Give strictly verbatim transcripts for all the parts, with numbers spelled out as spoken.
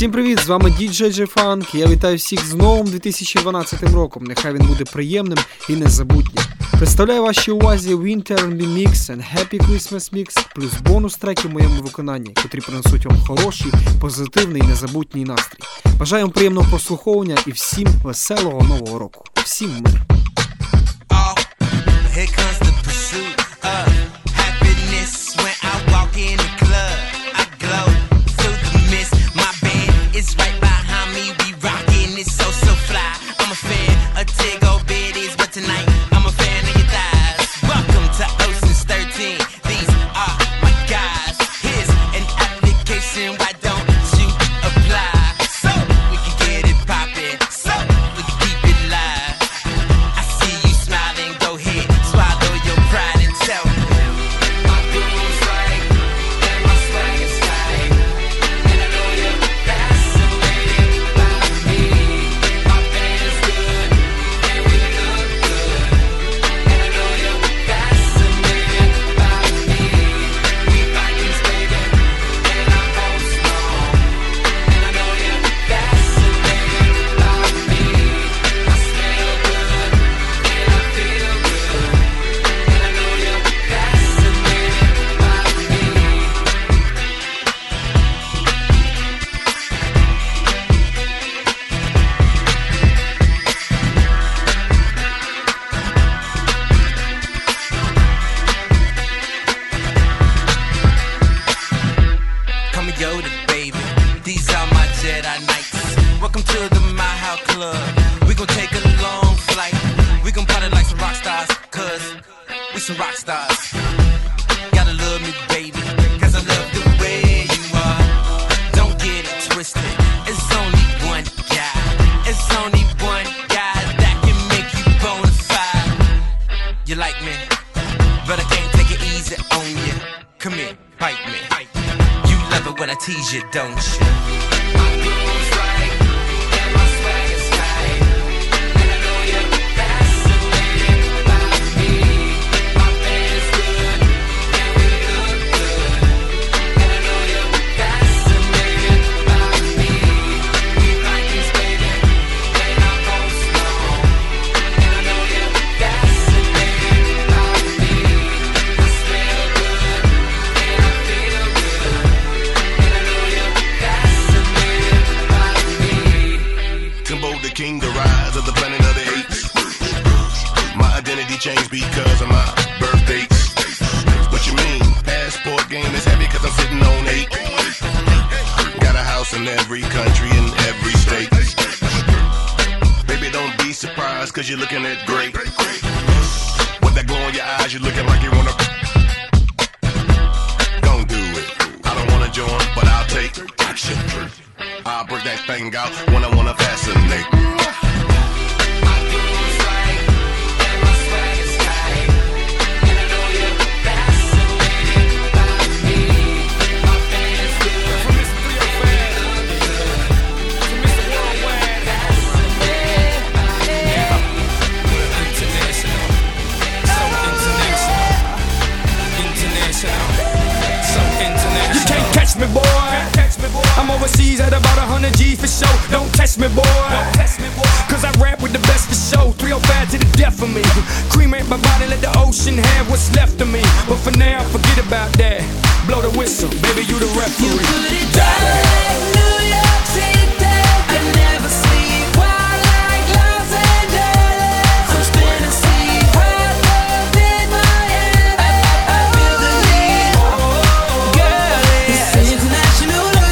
Всім привіт, з вами діджей J-Funk. Я вітаю всіх з новим дві тисячі дванадцятим роком. Нехай він буде приємним і незабутнім. Представляю вашій увазі Winter ар енд бі Mix and Happy Christmas Mix, плюс бонус треки в моєму виконанні, котрі принесуть вам хороший, позитивний і незабутній настрій. Бажаю вам приємного прослуховування і всім веселого нового року. Всім мир! It's right behind me, we rockin', it's so, so fly. I'm a fan of Tiggo Bitties, but tonight I'm a fan of your thighs. Welcome to Ocean's thirteen, these are my guys. Here's an application, why don't you apply? So we can get it poppin', so we can keep it live. I see you smiling, go ahead, swallow your pride and tell me. My groov's right, and my swag is tight. And I know you're bad. Yoda, baby, these are my Jedi Knights. Welcome to the My House Club. We gon' take a long flight. We gon' party like some rock stars, cause we some rock stars. Gotta love me, baby, cause I love the way you are. Don't get it twisted, it's only one guy. It's only one guy that can make you bona fide. You like me, but I can't take it easy on you. Come here, bite me. Love it when I tease you, don't you? My groov's right, and my swag is tight. And I know you're fascinated by me. My band's good, and we look good. And I know you're fascinated by me. We like this, baby, and I post long. And I know you're fascinated by me. I smell good, and I feel good. Timbo the king, the rise of the planet of the apes. My identity changed because of my birth dates. What you mean? Passport game is heavy cause I'm sitting on eight. Got a house in every country in every state. Baby, don't be surprised cause you're looking at great. With that glow in your eyes, you're looking like you wanna. Don't do it. I don't wanna join, but I'll take action. I'll break that thing out when I wanna fascinate. My groov's right, and my swag is tight. And I know you're fascinated by me. My band's good. From Mister three oh five to Mister Worldwide. Fascinated by me. International. So international. International. So international. You can't catch me, boy. I'm overseas at about one hundred G's for show. Don't test me, boy. Cause I rap with the best for show. three oh five to the death of me. Cremate my body, let the ocean have what's left of me. But for now, forget about that. Blow the whistle, baby, you the referee. You put it down like New York City. I never sleep while like Los Angeles. I'm spinning sea hot love in my head. I, I, I feel the heat. Oh, girl, it's international love.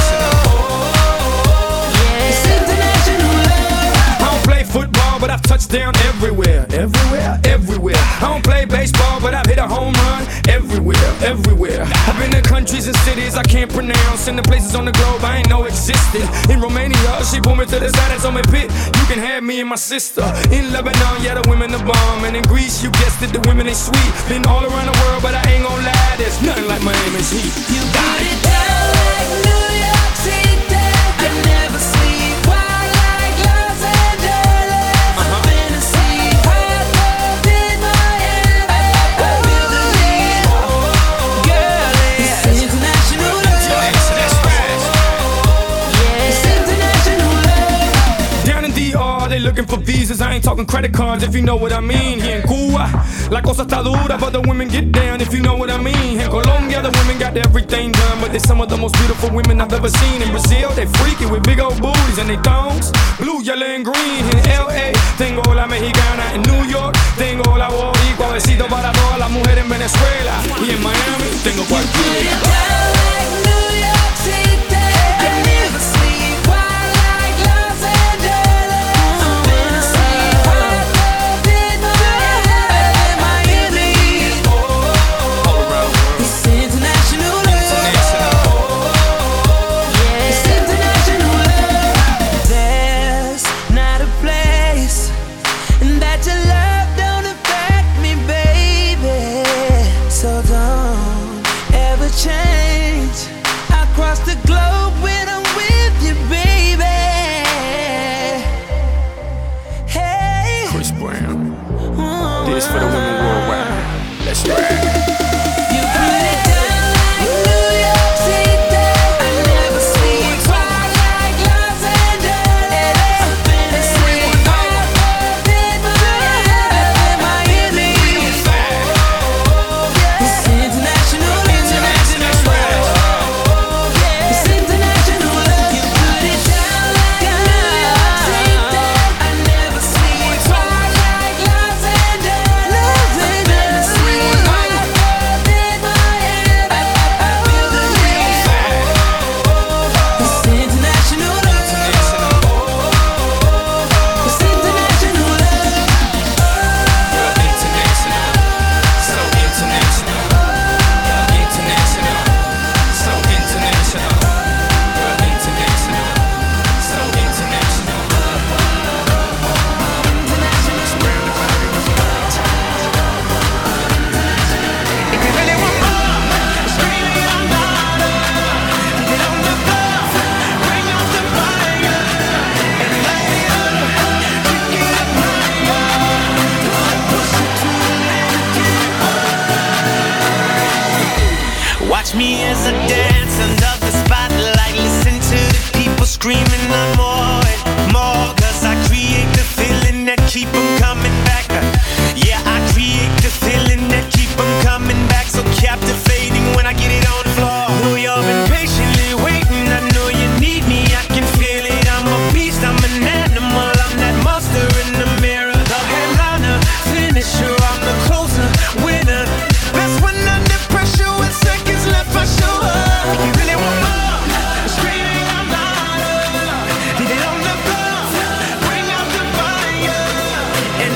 It's international love. I don't play football, but I've touched down everywhere. Everywhere, everywhere. I don't play baseball, but I've hit a home run everywhere, everywhere. I've been to countries and cities I can't pronounce, and the places on the globe I ain't know existed. In Romania, she pulled me to the side and told me, Pit, you can have me and my sister. In Lebanon, yeah, the women are bomb. And in Greece, you guessed it, the women ain't sweet. Been all around the world, but I ain't gon' lie, there's nothing like Miami's heat. You got it down like New York City. I never sleep while like Los Angeles. I'm finna see hot love in my head. I, I feel the heat. Oh, girl, it's international love. looking for visas, I ain't talking credit cards if you know what I mean. Here in Cuba, la cosa está dura, but the women get down if you know what I mean. In Colombia, the women got everything done, but they're some of the most beautiful women I've ever seen. In Brazil, they freaky with big old booties and they thongs, blue, yellow, and green. In L A, tengo la mexicana. In New York, tengo la boricua. Besito para todas las mujeres en Venezuela. Y en Miami, tengo cualquiera. For the women worldwide, let's ride. Watch me as I dance under the spotlight. Listen to the people screaming on more and more. Cause I create the feeling that keep them coming back. Yeah, I create the feeling that keep them coming back. So captivating when I get it on the floor. Know y'all been patiently waiting. I know you need me, I can feel it. I'm a beast, I'm an animal. I'm that monster in the mirror. The headliner, finisher, I'm the closer, winner. That's when under pressure with seconds left I show up. You really want more? Screaming I'm louder. Leave it on the floor. Bring out the fire. And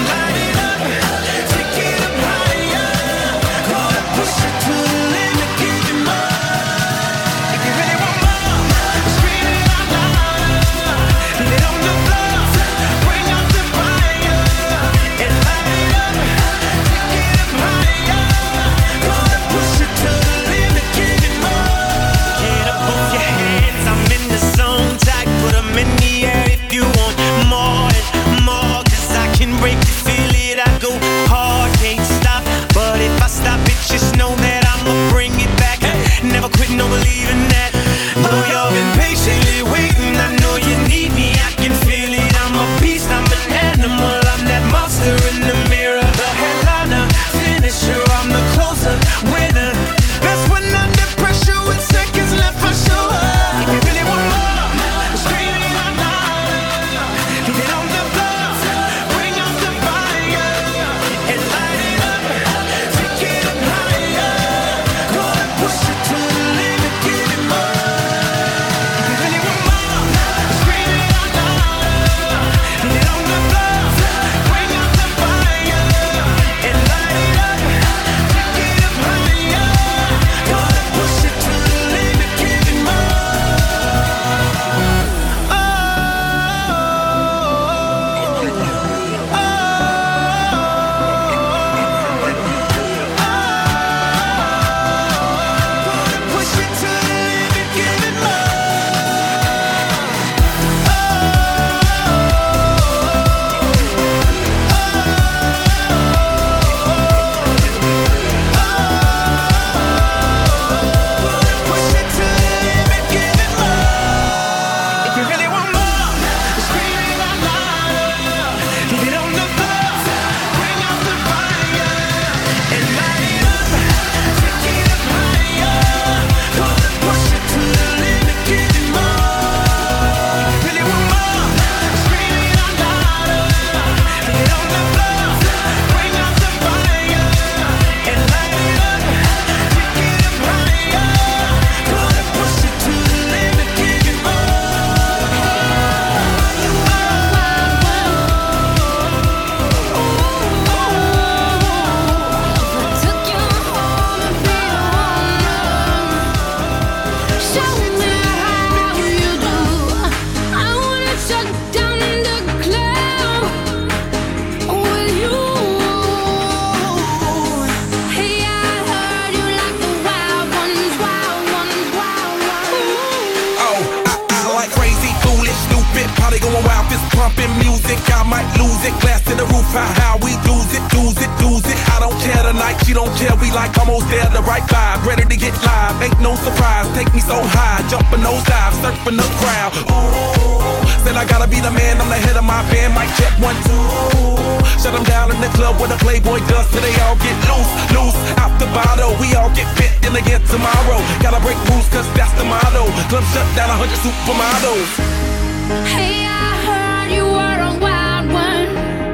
right vibe, ready to get live. Ain't no surprise, take me so high, jumping those dives, surfing the crowd. Ooh, said I gotta be the man, I'm the head of my band. Mic check one, two. Shut them down in the club where the Playboy does, so they all get loose, loose out the bottle. We all get fit in again tomorrow. Gotta break rules, cause that's the motto. Club shut down, a hundred supermodels. Hey, I heard you were a wild one.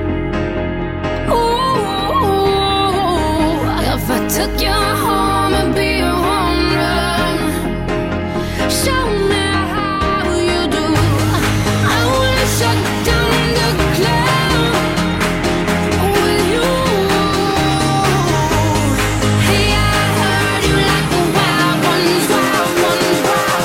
Ooh, if I took you home and be a home run, show me how you do. I wanna shut down the club with you. Hey, I heard you like the wild ones, wild ones, wild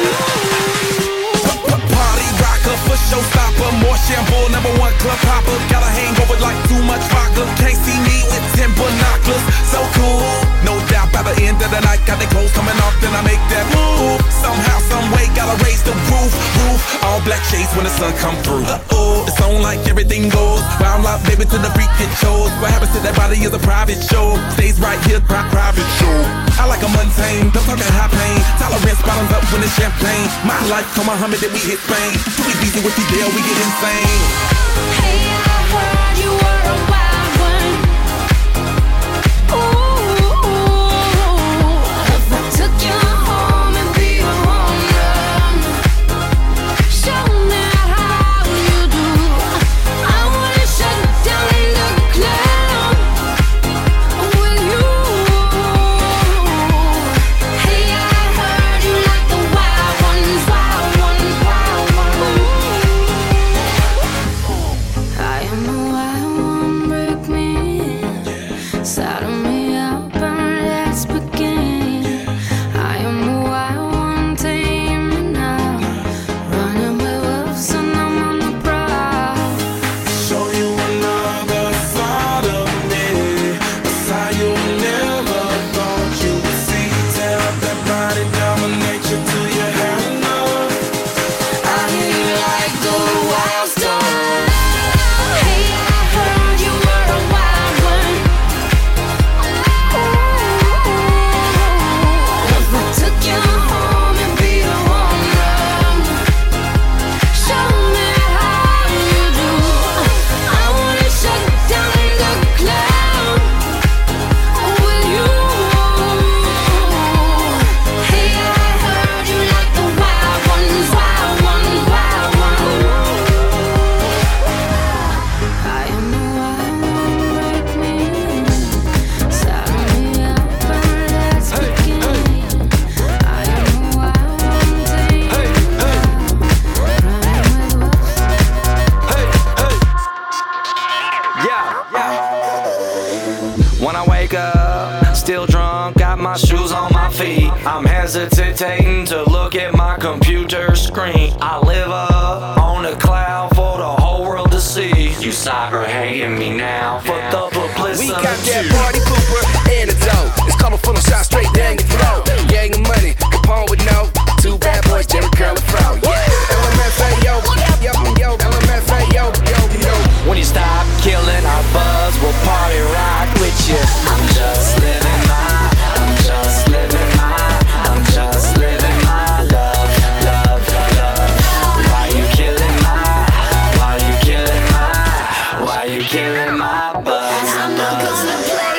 ones. Party rocker for showstopper, more shampoo, number one club hopper. Got a hangover like too much vodka. Can't see me with ten binoculars. So cool, no doubt by the end of the night, got the clothes coming off, then I make that move. Somehow, some way, gotta raise the roof, roof. All black shades when the sun come through. Uh-oh, it's on like everything goes. Round like baby to the freak it shows. What happens to that body is a private show. Stays right here, pri- private show. I like a mundane, don't talk at high pain. Tolerance bottoms up when it's champagne. My life, come Muhammad, then we hit Spain. Too easy with these deal, we get insane. Hey, I heard you were a wild one. Ooh, if I took you home and be a home run, show me how you do. I wanna shut down the club with you. Hey, I heard you like the wild ones, wild ones, wild ones. I am the wild one, break me in, saddle me up and let's begin. I am the wild one, tame me now, running with wolves and I'm on the prowl. Show you another side of me, a side you never thought you would see. Tear up that body, dominate you till you have enough. I hear you like the wild star. Hey, I heard you were a wild one. Ooh, if I took you home and be a home run, show me how you do. I wanna shut down the club with you. Hey, I heard you like the wild ones, wild ones, wild ones. I am the wild one, break me in, saddle me up and let's begin. I am the wild one, tame me now, running with wolves. When I wake up, still drunk, got my shoes on my feet. I'm hesitating to look at my computer screen. I live up on a cloud for the whole world to see. You cyber hating me now for the publicity. We got that party pooper antidote. It's colorful and shot straight down your throat. Gang of money, Capone with no. Two bad boys, Jerry Curl and Fro. Yeah, L M F A yo, yo, yo, L M F A yo, yo, yo. When you stop killing our buzz, we'll party right with you. I'm just living my, I'm just living my, I'm just living my love, love, love. Why you killing my, why you killing my, why you killing my buzz? I'm not gonna play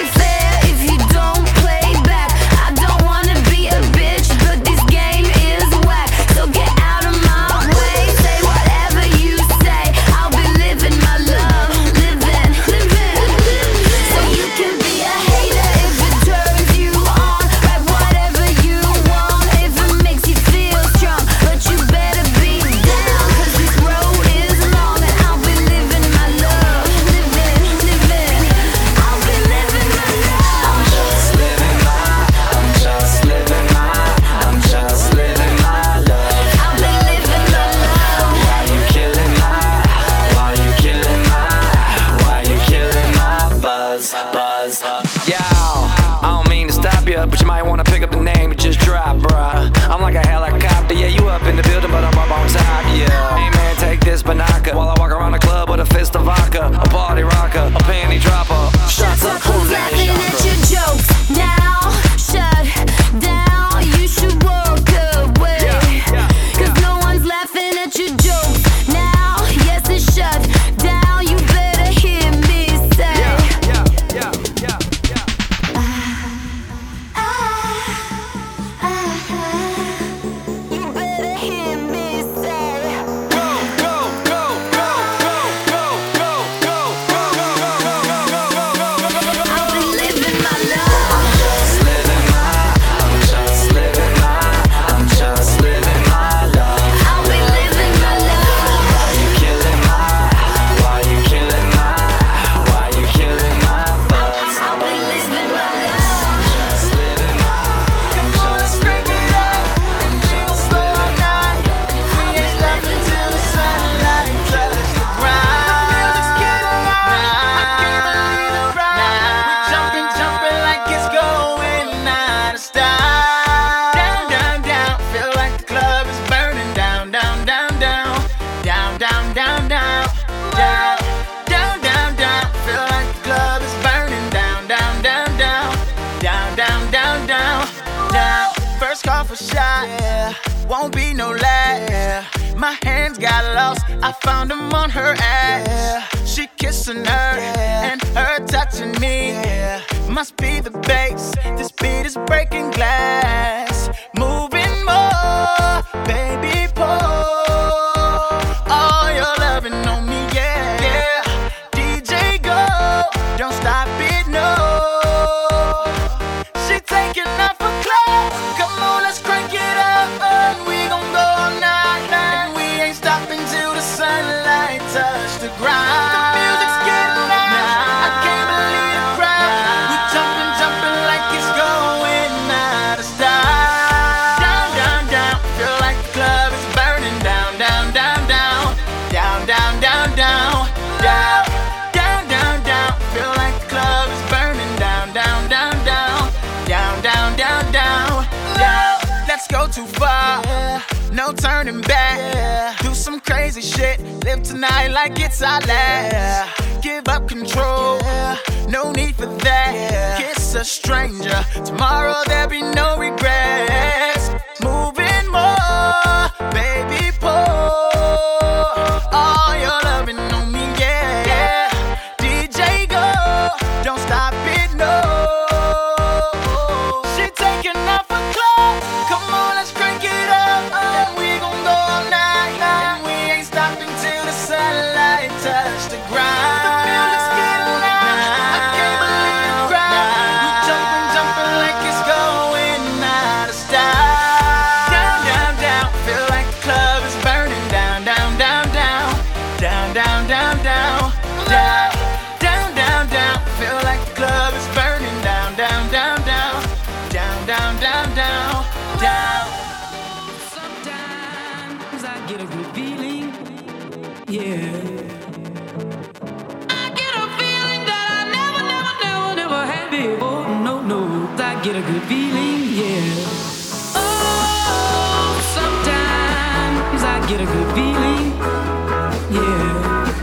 my hands got lost. I found them on her ass. She kissing her and her touching me. Must be the bass. This beat is breaking glass. Moving more, baby, pour all your loving on me, yeah, yeah. D J go, don't stop it, no. She taking off her clothes. Come on, let's crank it up, and we gon' go all night, and we ain't stopping till the sunlight touch the ground. The music's getting loud. I can't believe the crowd. We jumping, jumping like it's going out of style. Down, down, down. Feel like the club is burning down, down, down, down, down, down, down, down, down, down, down, down. Feel like the club is burning down, down, down, down, down, down, down, down, down. Let's go too far. No turning back. Do some crazy shit. Live tonight like it's our last. Give up control. No need for that. Kiss a stranger. Tomorrow there'll be no regrets. Moving more, baby, pour all your loving on me, yeah, yeah. D J go, don't stop it, no. She taking off her clothes. Come on, let's crank it up, and we gon' go all night, and we ain't stopping till the sunlight touch the ground. The music's getting loud. I can't believe the crowd. We jumping, jumping like it's going out of style. Down, down, down. Feel like the club is burning down, down, down, down, down, down, down, down, down, down, down, down. Feel like the club is burning down, down, down, down, down, down, down, down, down. Sometimes I get a good feeling, yeah. I get a feeling that I never, never, never, never had before. No, no, I get a good feeling, yeah. Oh, sometimes I get a good feeling, yeah.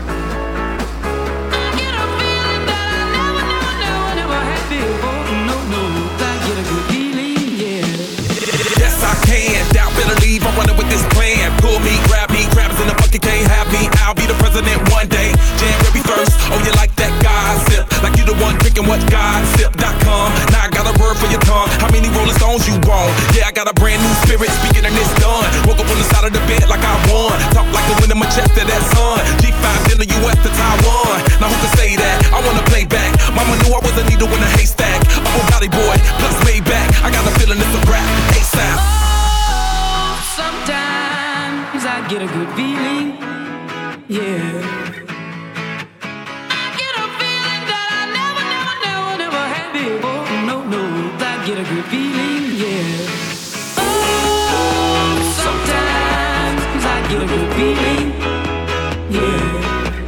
I get a feeling that I never, never, never, never had before. No, no, I get a good feeling, yeah. Yes, I can. Doubt, better leave. I'm running with this plan. Pull me, grab me, crabs in the bucket can't have me. I'll be the president one day. January first. Oh, you like that gossip? Like you the one drinking what gossip dot com. Now I got a word for your tongue. How many Rolling Stones you want? Yeah, I got a brand new spirit speaking and it's done. Woke up on the side of the bed like I won. Talk like the wind in my chest to that sun. G five in the U S to Taiwan. Now who can say that? I wanna play back. Mama knew I was a needle in a haystack. I'm a body boy, plus Maybach. I got a feeling it's a rap. ASAP. Oh, sometimes I get a good feeling, yeah. I get a feeling that I never, never, never, never had before. No, no, I get a good feeling, yeah. Oh, sometimes I get a good feeling, yeah.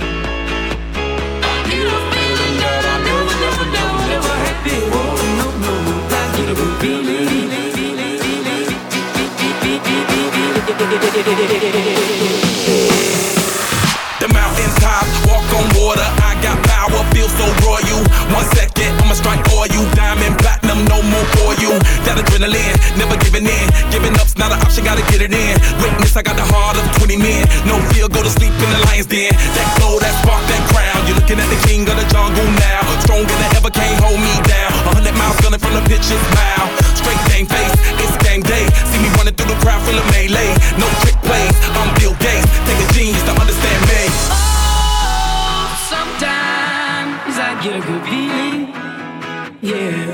I get a feeling that I never, never, never, never had before. No, no, I get a good feeling. The mountain top, walk on water. I got power, feel so royal. One second, I'ma strike for you. Diamond, platinum, no more for you. That adrenaline, never giving in. Giving up's not an option, gotta get it in. Witness, I got the heart of twenty men. No fear, go to sleep in the lion's den. That glow, that spark, that crown. You're looking at the king of the jungle now. Stronger than ever, can't hold me down. A hundred miles gunning from the pitcher's mouth. Straight game face, it's game day. See me running through the crowd full of melee. No trick plays, I'm Bill Gates. Take a genius to understand me. Oh, sometimes I get a good feeling, yeah.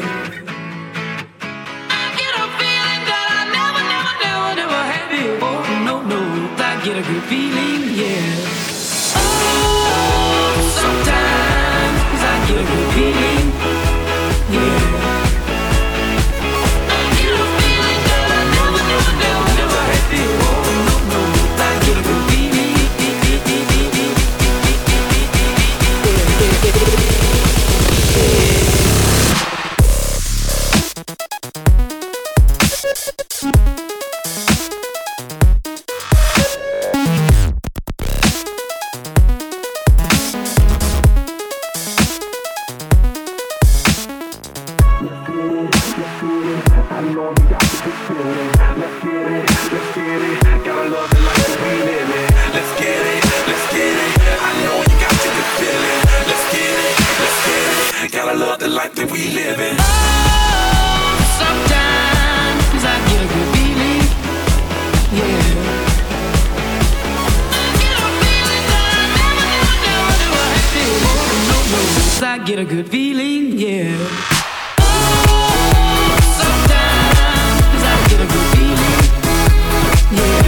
I get a feeling that I never, never, never, never had before. No, no, I get a good feeling, yeah. Oh, sometimes I get a good feeling, yeah. I get a feeling that I never, never, never, never had before. No, no, I get a good feeling. life that we living. Oh, sometimes I get a good feeling, yeah. I get a feeling that I never, never, never, never had before. No, no, no. I get a good feeling, yeah. Oh, sometimes I get a good feeling, yeah.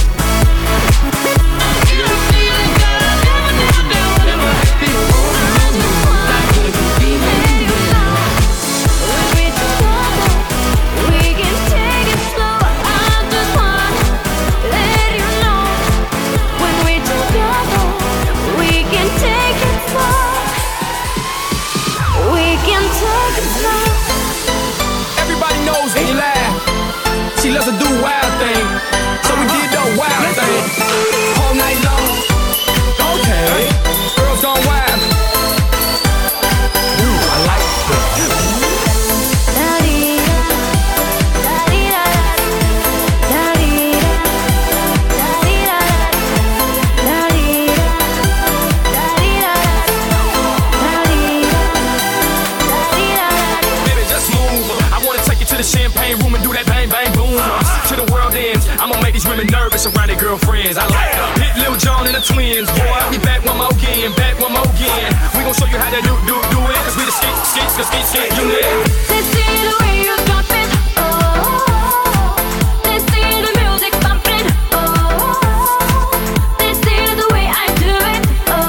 Everybody knows when you laugh. She loves to do wild things, so we did the wild thing all night long. Okay, girls gone wild. Ooh, I like champagne room and do that bang bang boom to the world ends. I'ma make these women nervous around their girlfriends. I like her. Hit Lil Jon and the twins. Boy, we back one more again, back one more again. We gon' show you how to do do do it. Cause we the skate skate skate skate skate unit. Let's see the way you drop it. Oh, let's see the music bumping. Oh, let's see the way I do it.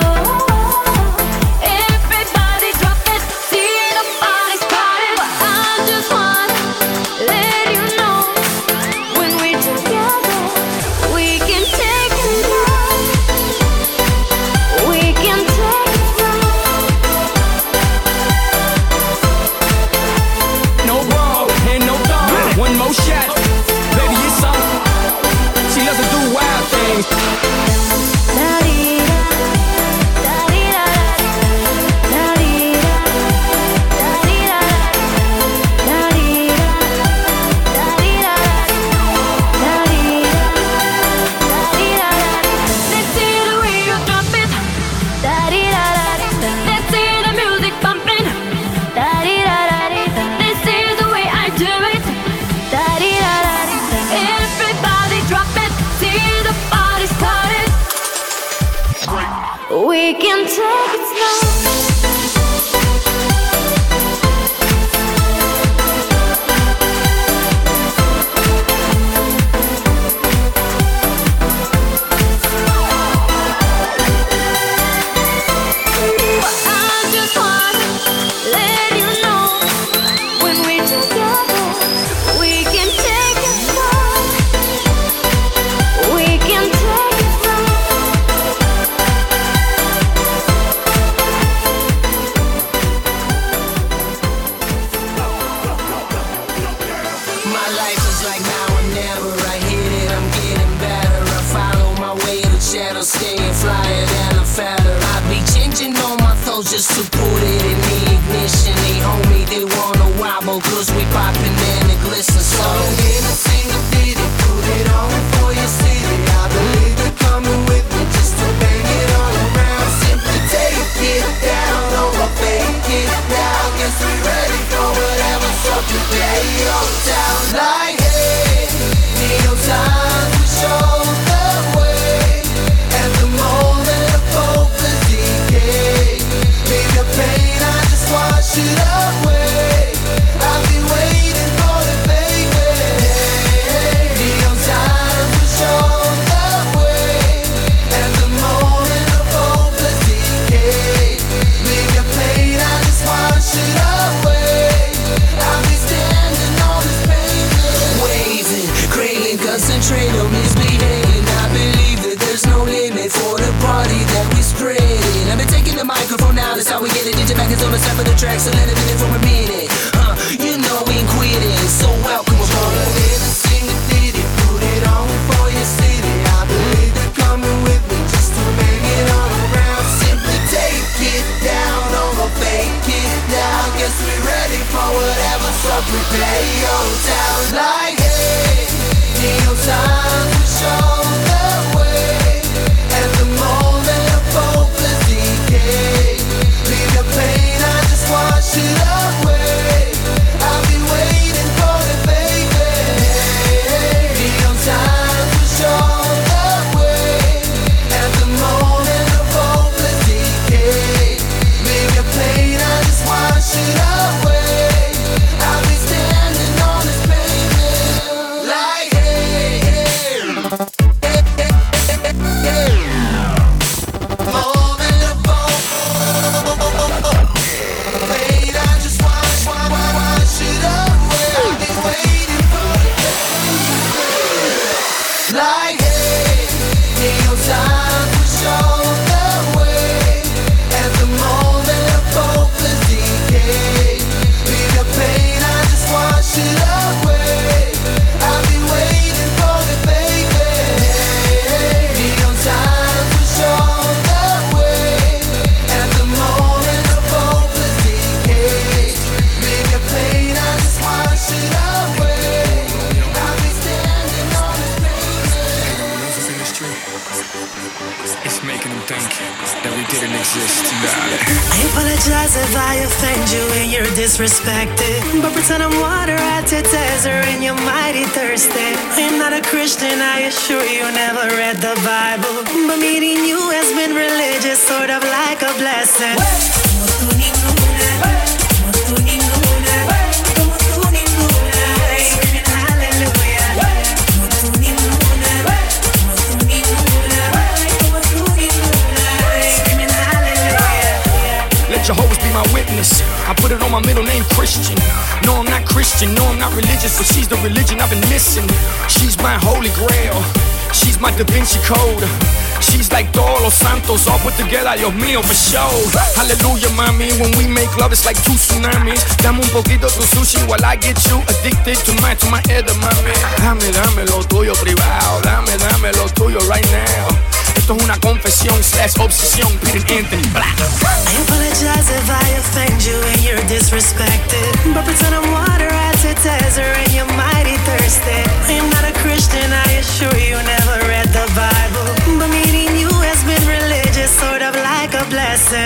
Oh, everybody drop it. See the body started. I just want let you know when we're together, we can take it slow. We can take it slow. No bra and no thong. One more shot, baby, it's on. She loves to do wild things. Let's see the way you drop it. Let's see the music bumping. This is the way I do it. Everybody drop it. See the party started. We can take it slow. I just want let you know when we're together, we can take it slow. We can take it slow. My life is like now or never. I hit it, I'm getting better. I follow my way to shadow, staying flyer than a feather. I be changing all my thoughts just to put it in the ignition. They homie, they wanna wobble, cause we poppin' and it glistens so. In a single ditty, put it on for your city. I believe they're coming with me just to bang it all around. Simply take it down, over fake it now. Guess we ready for whatever's up today. Your town like hey, neon signs will show the way. And the moment of hopeless decay, leave the pain, I just wash it away. I've been waiting for the baby. Neon signs will show the way. And the moment of hopeless decay, leave the pain, I just wash it away. I'll be standing on this pavement, waving, craving, concentrate on misbehaving. I believe that there's no limit for the party that we spreading. I've been taking the microphone now, that's how we get it. Digit back is on the side of the track, so let it in for a minute. Huh, you know we ain't quitting, so welcome aboard. Sing the ditty, put it on for your city. I believe they're coming with me just to bang it all around. Simply take it down, over fake it now. Guess we're ready for whatever's up. Prepare your town like hey, neon signs will show the way. And the moment of hopeless decay, leave the pain, I just wash it away. It's making them think that we didn't exist. Dale. I apologize if I offend you and you're disrespected, but pretend I'm water at the desert and you're mighty thirsty. I am not a Christian, I assure you never read the Bible, but meeting you has been religious, sort of like a blessing. Jehovah's be my witness. I put it on my middle name, Christian. No, I'm not Christian, no, I'm not religious, but she's the religion I've been missing. She's my holy grail, she's my Da Vinci Code. She's like todos los santos, all put together, Dios mío, for show. Hallelujah, mami, when we make love, it's like two tsunamis. Dame un poquito tu sushi while I get you addicted to my, to my edamame. Dame, dame lo tuyo privado, dame, dame lo tuyo right now. Esto es una confesión slash obsesión, Peter Anthony Black. I apologize if I offend you and you're disrespected, but pretend I'm water at the desert and you're mighty thirsty. I am not a Christian, I assure you never read the Bible, but meeting you has been religious, sort of like a blessing.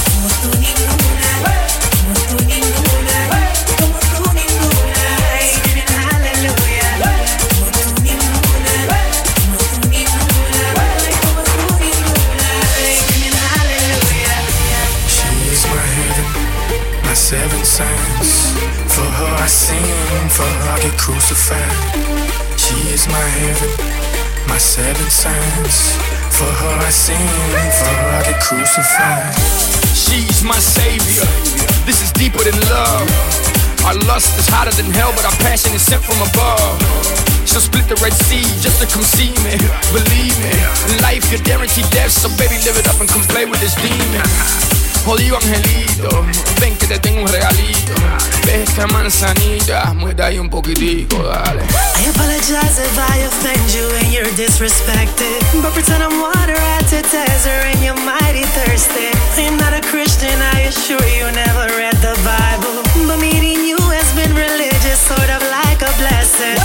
Seven signs. For her I sing, for her I get crucified. She is my heaven, my seven signs. For her I sing, for her I get crucified. She's my savior, this is deeper than love. Our lust is hotter than hell, but our passion is sent from above. She'll split the Red Sea just to come see me. Believe me, life could guarantee death, so baby live it up and come play with this demon. Jodido angelito, ven que te tengo un regalito. Esta manzanita, muerde ahí un poquitico, dale. I apologize if I offend you and you're disrespected, but pretend I'm water at the desert and you're mighty thirsty. I am not a Christian, I assure you never read the Bible, but meeting you has been religious, sort of like a blessing.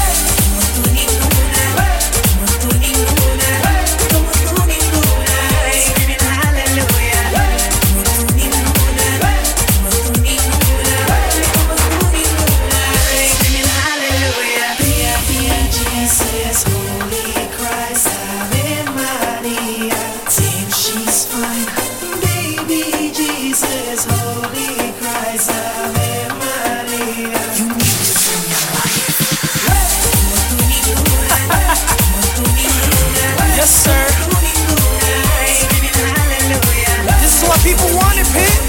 People want it, Pete.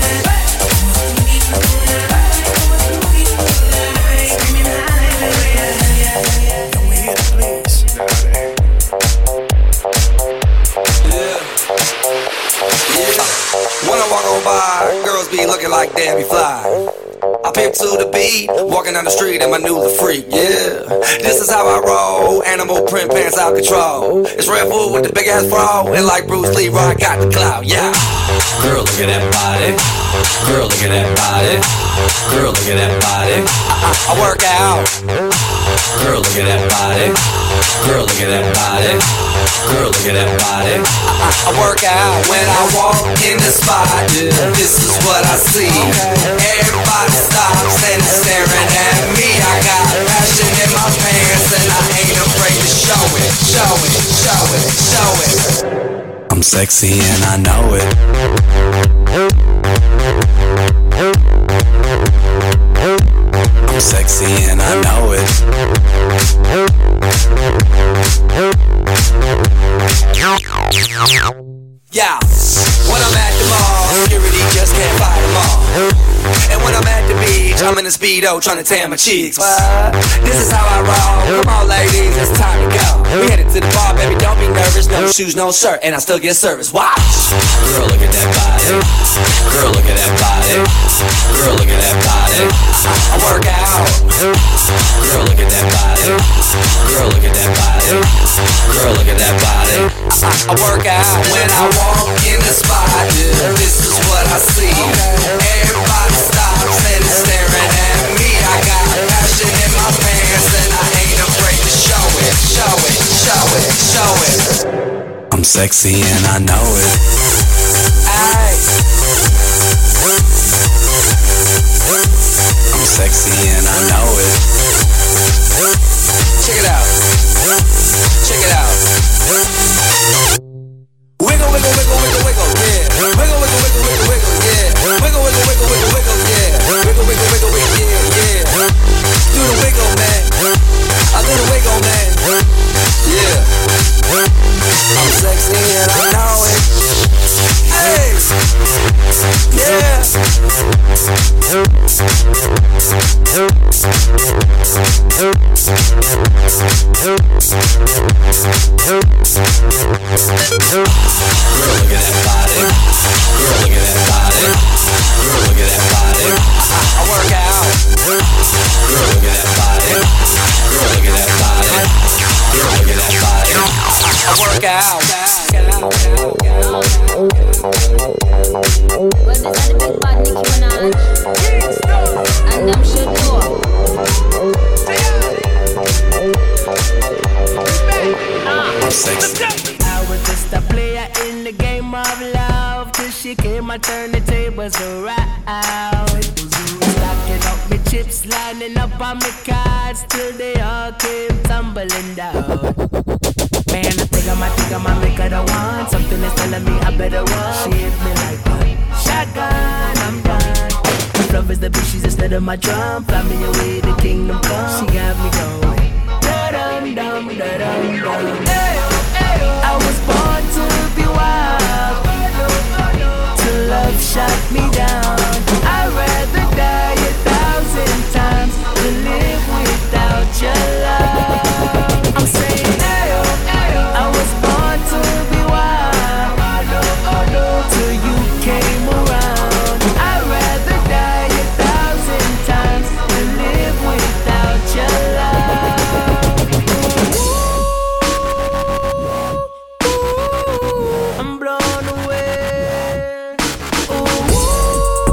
And we here to please. Yeah. Yeah. When I walk on by, girls be looking like Debbie Fly. I pimp to the beat, walking down the street and my new the freak, yeah. This is how I roll, animal print pants out control. It's Red Bull with the big ass bra, and like Bruce Lee, I got the clout, yeah. Girl, look at that body. Girl, look at that body. Girl, look at that body. I, I, I work out. Girl, look at that body. Girl, look at that body. Girl, look at that body. I, I, I work out when I walk in the spot. This is what I see. Everybody stops and is staring at me. I got passion in my pants and I ain't afraid to show it. Show it, show it, show it. I'm sexy and I know it. I'm sexy and I know it. Yeah, when I'm at the mall, security just can't fight them all. And when I'm at the beach, I'm in a Speedo trying to tan my cheeks. What? This is how I roll. Come on, ladies, it's time to go. We headed to the bar, baby, don't be nervous. No shoes, no shirt, and I still get service. Watch. Girl, look at that body. Girl, look at that body. Girl, look at that body. I, I work out. Girl, look at that body. Girl, look at that body. Girl, look at that body. I, I work out when I walk in the spot. This is what I see. Everybody stops and is staring at me. I got passion in my pants and I ain't afraid to show it, show it, show it, show it. I'm sexy and I know it. Aye. I'm sexy and I know it. Check it out. Check it out. Wiggle, wiggle, wiggle, wiggle, wiggle, yeah. Wiggle, wiggle, wiggle, wiggle, wiggle, yeah. Wiggle, wiggle, wiggle, wiggle, wiggle, yeah. Wiggle, wiggle, wiggle, wiggle, yeah, yeah. Do the wiggle, man. I do the wiggle, man. Yeah. I'm sexy and I know it. Hey. Yeah. Girl, look at that body. Girl, look at that body. Girl, look at that body. I work out. Girl, look at that body. Girl, look at that body. Girl, look at that body. I work out. Well, this is the big bad Nicki Minaj, and I'm sure too. I'm sexy. I was just a player in the game of love till she came and turned the tables around. Stacking up my chips, lining up on my cards till they all came tumbling down. Man, I think I might think I might make her the one. Something is telling me I better run. She hit me like a shotgun, I'm done. If love is the beat, she's instead of my drum. Fly me away, the kingdom come. She got me going. Da-dum, dum, da-dum, dum. I was born to be wild. Till love shut me down. I'd rather die a thousand times than live without your love. I'm saying I was born to be wild. Till you came around. I'd rather die a thousand times than live without your love. I'm blown away. Ooh,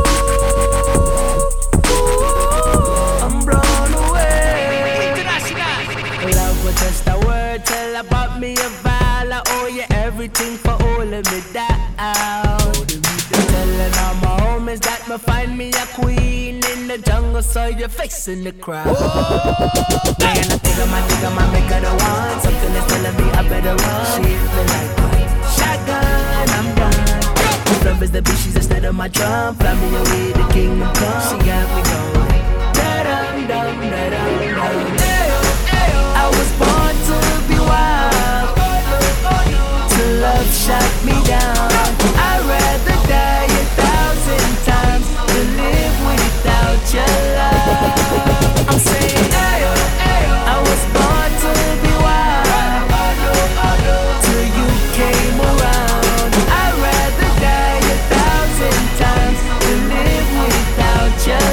I'm blown away. Love was just a word, tell about me a vow. I owe you everything for holding me down. Telling all my homies that me find me a queen in the jungle, so you're facing the crowd. Man, I think I might think I might make her the one. Something is telling me I better run. She hit me like a shotgun, I'm done. If love is the beat, she's instead of my drum. Fly me away, the kingdom come. She got me going. Da-dum, dum, da-dum, dum. I was born to be wild. Till love shut me down. I'd rather die a thousand times than live without your love. I'm saying I was born to be wild. Till you came around. I'd rather die a thousand times than live without your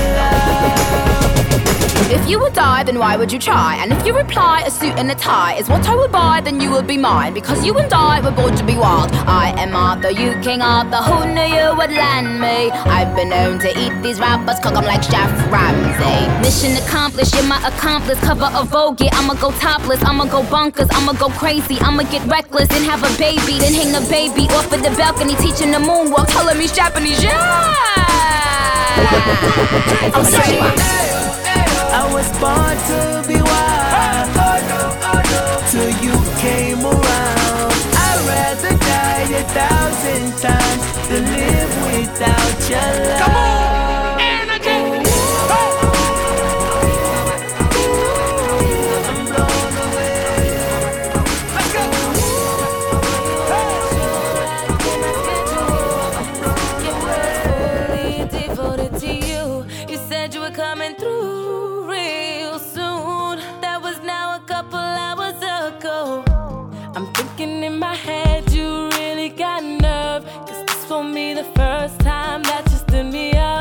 love. If you would die, then why would you try? And if you reply, a suit and a tie is what I would buy, then you would be mine. Because you and I were born to be wild. I am Arthur, you King Arthur, who knew you would land me? I've been known to eat these rappers, cook 'em like Chef Ramsay. Mission accomplished, you're my accomplice. Cover of Vogue, yeah, I'ma go topless, I'ma go bonkers, I'ma go crazy, I'ma get reckless, then have a baby, then hang the baby off of the balcony, teaching the moonwalk, telling me Japanese, yeah! I'm saying I was born to be wild. Till you came around. I'd rather die a thousand times than live without your love. Come on, energy. I'm blown away. Let's go. Fully devoted to you. You said you were coming through real soon. That was now a couple hours ago. I'm thinking in my head, you really got nerve. Cause this won't be the first time that you stood me up.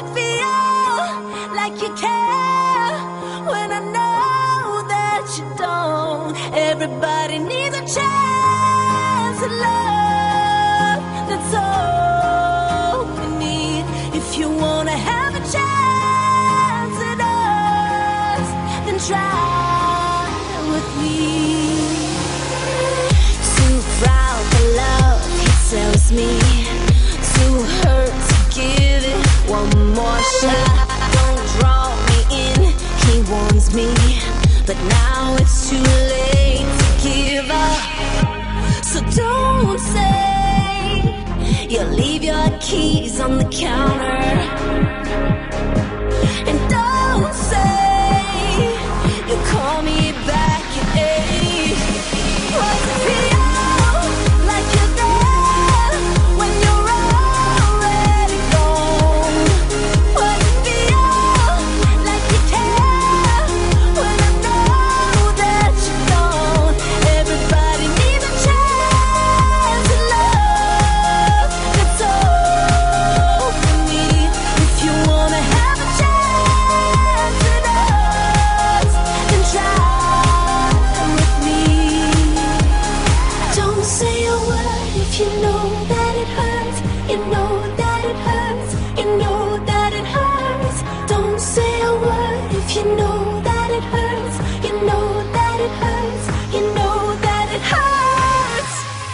it feel like you care when I know that you don't? Everybody needs a chance at love. That's all we need. If you wanna have a chance at us, then try with me. Too proud for love, he tells me. Too hurt to give it one more shot. Don't draw me in, he warns me. But now it's too late to give up. So don't say you'll leave your keys on the counter. And don't say you'll call me back at eight. Was it feel like you're there when you're already gone? Was it feel like you care when I know that you don't? Everybody needs a chance at love. That's all we need. If you wanna have a chance at us, then try with me. Don't say a word if you know that it hurts. You know that it hurts. You know that it hurts. Don't say a word if you know that it hurts. You know that it hurts. You know that it hurts.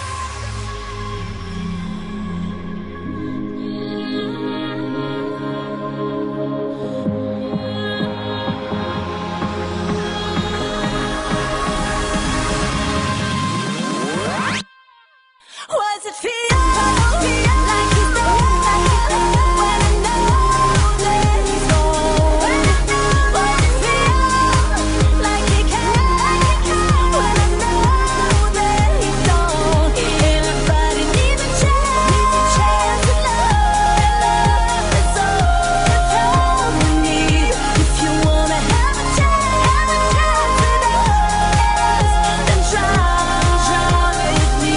Was it feel like he's there when I know that he's gone? Was it feel like he cares when I know that he don't? Everybody needs a chance, chance at love. That's all we need. If you wanna have a chance, have a chance at us, then try, try with me.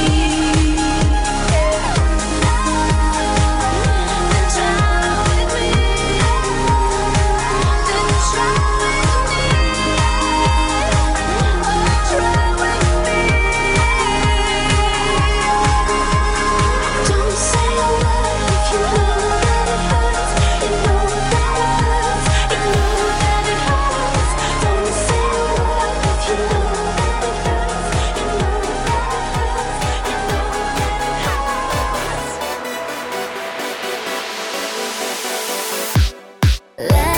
Let